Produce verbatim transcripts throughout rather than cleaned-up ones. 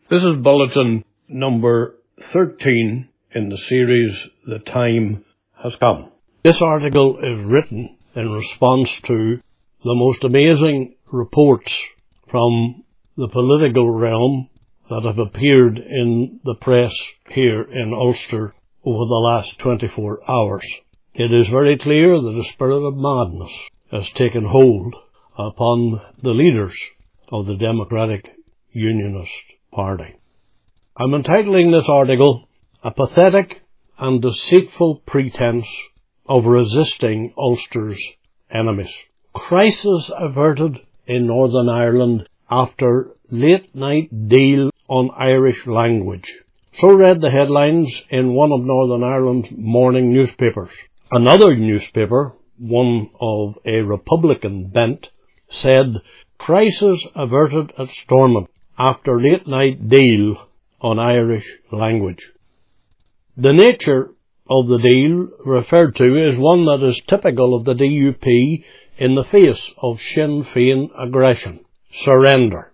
This is bulletin number thirteen in the series The Time Has Come. This article is written in response to the most amazing reports from the political realm that have appeared in the press here in Ulster over the last twenty-four hours. It is very clear that a spirit of madness has taken hold upon the leaders of the Democratic Unionist Party. I'm entitling this article, A Pathetic and Deceitful Pretense of Resisting Ulster's Enemies. Crisis averted in Northern Ireland after late-night deal on Irish language. So read the headlines in one of Northern Ireland's morning newspapers. Another newspaper, one of a Republican bent, said, Crisis averted at Stormont after late-night deal on Irish language. The nature of the deal referred to is one that is typical of the D U P in the face of Sinn Féin aggression. Surrender.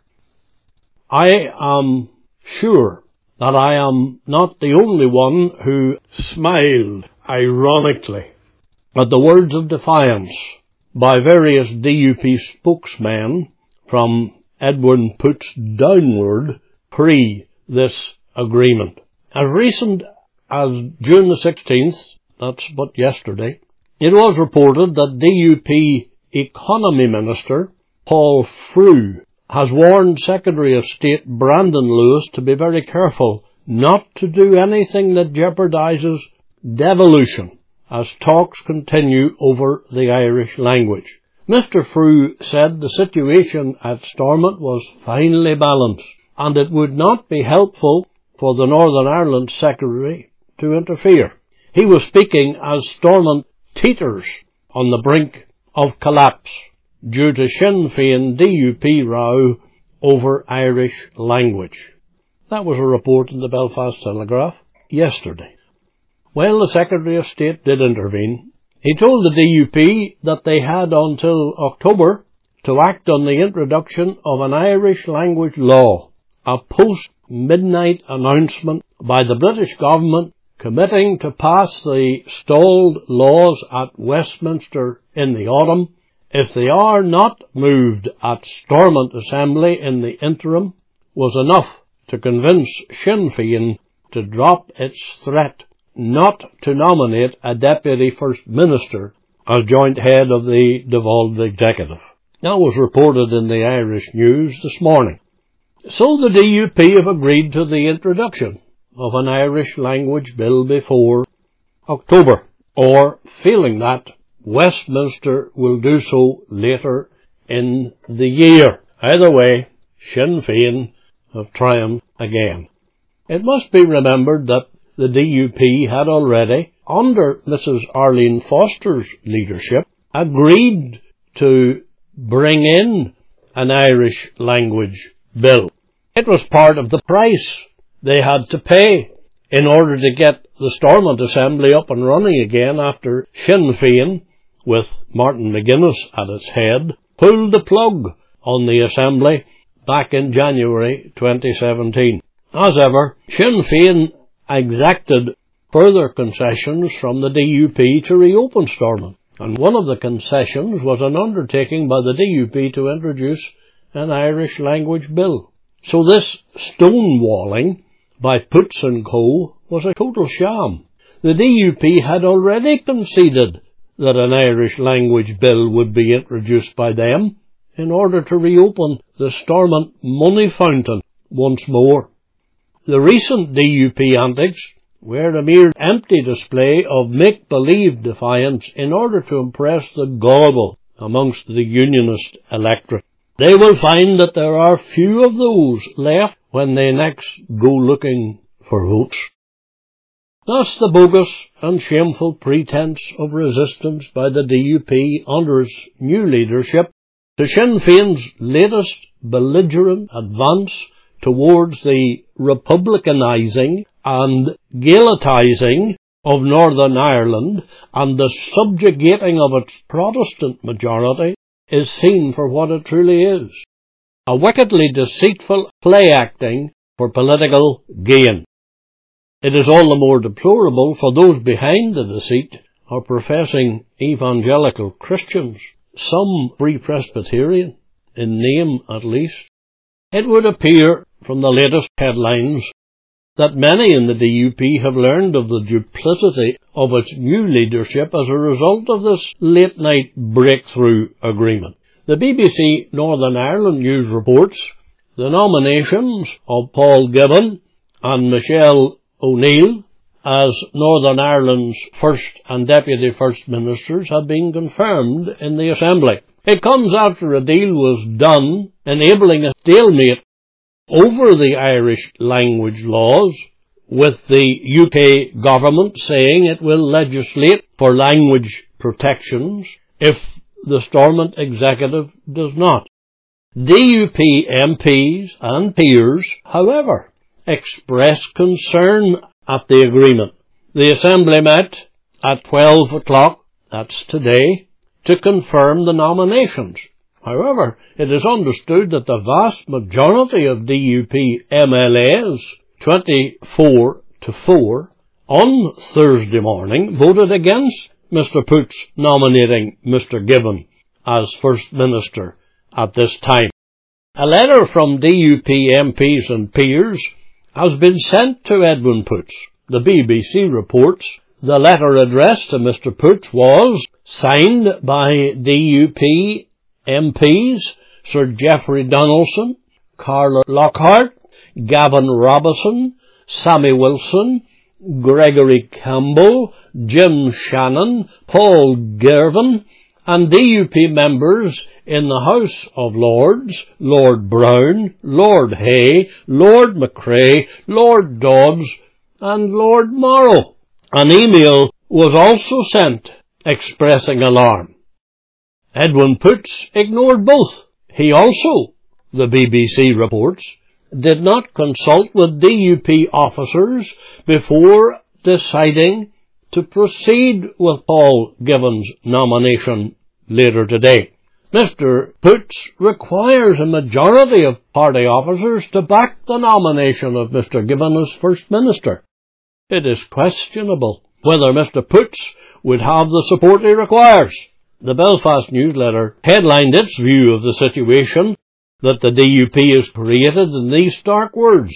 I am sure that I am not the only one who smiled ironically at the words of defiance by various D U P spokesmen from Edwin Poots downward pre this agreement. As recent as June the sixteenth, that's but yesterday, it was reported that D U P Economy Minister Paul Frew has warned Secretary of State Brandon Lewis to be very careful not to do anything that jeopardises devolution as talks continue over the Irish language. Mister Frew said the situation at Stormont was finely balanced, and it would not be helpful for the Northern Ireland Secretary to interfere. He was speaking as Stormont teeters on the brink of collapse due to Sinn Féin D U P row over Irish language. That was a report in the Belfast Telegraph yesterday. Well, the Secretary of State did intervene. He told the D U P that they had until October to act on the introduction of an Irish language law, a post-midnight announcement by the British government committing to pass the stalled laws at Westminster in the autumn. If they are not moved at Stormont Assembly in the interim, was enough to convince Sinn Féin to drop its threat not to nominate a Deputy First Minister as joint head of the devolved executive. That was reported in the Irish News this morning. So the D U P have agreed to the introduction of an Irish language bill before October, or, failing that, Westminster will do so later in the year. Either way, Sinn Féin have triumphed again. It must be remembered that the D U P had already, under Missus Arlene Foster's leadership, agreed to bring in an Irish language bill. It was part of the price they had to pay in order to get the Stormont Assembly up and running again after Sinn Féin, with Martin McGuinness at its head, pulled the plug on the Assembly back in January twenty seventeen. As ever, Sinn Féin exacted further concessions from the D U P to reopen Stormont, and one of the concessions was an undertaking by the D U P to introduce an Irish language bill. So this stonewalling by Poots and Co. was a total sham. The D U P had already conceded that an Irish language bill would be introduced by them in order to reopen the Stormont money fountain once more. The recent D U P antics were a mere empty display of make-believe defiance in order to impress the gullible amongst the Unionist electorate. They will find that there are few of those left when they next go looking for votes. Thus the bogus and shameful pretense of resistance by the D U P under its new leadership to Sinn Féin's latest belligerent advance towards the republicanising and Gaelitising of Northern Ireland and the subjugating of its Protestant majority is seen for what it truly is: a wickedly deceitful play-acting for political gain. It is all the more deplorable for those behind the deceit are professing evangelical Christians, some Free Presbyterian, in name at least. It would appear from the latest headlines that many in the D U P have learned of the duplicity of its new leadership as a result of this late-night breakthrough agreement. The B B C Northern Ireland News reports the nominations of Paul Givan and Michelle O'Neill as Northern Ireland's First and Deputy First Ministers have been confirmed in the Assembly. It comes after a deal was done enabling a stalemate over the Irish language laws, with the U K government saying it will legislate for language protections if the Stormont executive does not. D U P M Ps and peers, however, expressed concern at the agreement. The Assembly met at twelve o'clock, that's today, to confirm the nominations. However, it is understood that the vast majority of D U P M L As, twenty-four to four, on Thursday morning voted against Mister Poots nominating Mister Givan as First Minister at this time. A letter from D U P M Ps and peers has been sent to Edwin Poots. The B B C reports the letter addressed to Mister Poots was signed by D U P M Ps Sir Geoffrey Donaldson, Carla Lockhart, Gavin Robertson, Sammy Wilson, Gregory Campbell, Jim Shannon, Paul Girvan, and D U P members in the House of Lords, Lord Brown, Lord Hay, Lord McCrae, Lord Dodds, and Lord Morrow. An email was also sent expressing alarm. Edwin Poots ignored both. He also, the B B C reports, did not consult with D U P officers before deciding to proceed with Paul Givan's nomination later today. Mister Poots requires a majority of party officers to back the nomination of Mister Givan as First Minister. It is questionable whether Mister Poots would have the support he requires. The Belfast Newsletter headlined its view of the situation that the D U P has created in these stark words: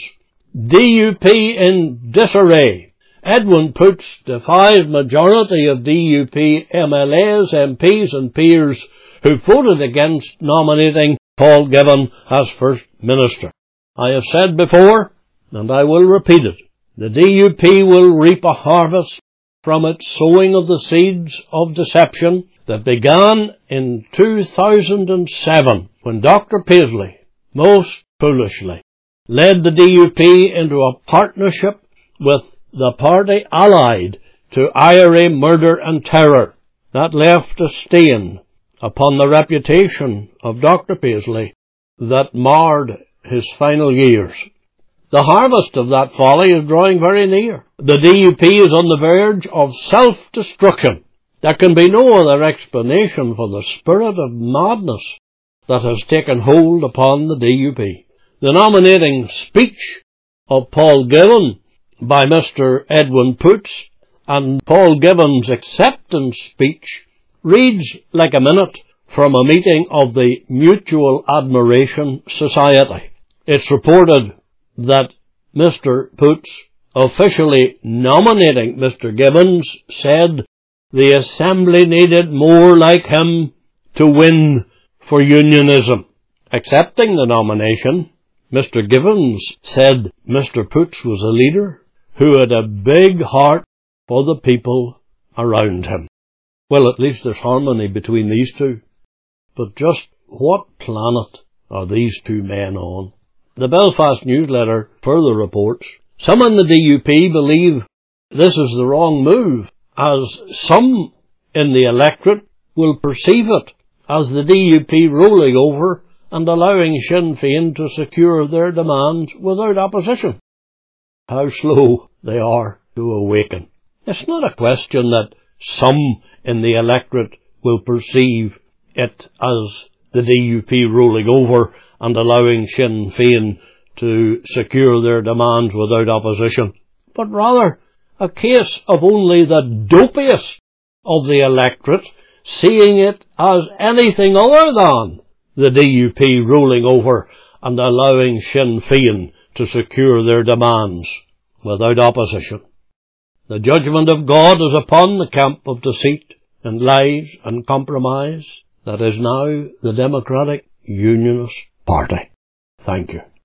D U P in disarray. Edwin Poots defies majority of D U P M L As, M Ps and peers who voted against nominating Paul Givan as First Minister. I have said before, and I will repeat it, the D U P will reap a harvest from its sowing of the seeds of deception that began in two thousand seven, when Doctor Paisley, most foolishly, led the D U P into a partnership with the party allied to I R A murder and terror. That left a stain upon the reputation of Doctor Paisley that marred his final years. The harvest of that folly is drawing very near. The D U P is on the verge of self-destruction. There can be no other explanation for the spirit of madness that has taken hold upon the D U P. The nominating speech of Paul Givan by Mister Edwin Poots and Paul Givan's acceptance speech reads like a minute from a meeting of the Mutual Admiration Society. It's reported that Mister Poots, officially nominating Mister Givens, said the Assembly needed more like him to win for unionism. Accepting the nomination, Mister Givens said Mister Poots was a leader who had a big heart for the people around him. Well, at least there's harmony between these two. But just what planet are these two men on? The Belfast Newsletter further reports, some in the D U P believe this is the wrong move, as some in the electorate will perceive it as the D U P rolling over and allowing Sinn Féin to secure their demands without opposition. How slow they are to awaken. It's not a question that some in the electorate will perceive it as the D U P rolling over and allowing Sinn Féin to secure their demands without opposition, but rather a case of only the dopiest of the electorate seeing it as anything other than the D U P rolling over and allowing Sinn Féin to secure their demands without opposition. The judgment of God is upon the camp of deceit and lies and compromise that is now the Democratic Unionist Party. Thank you.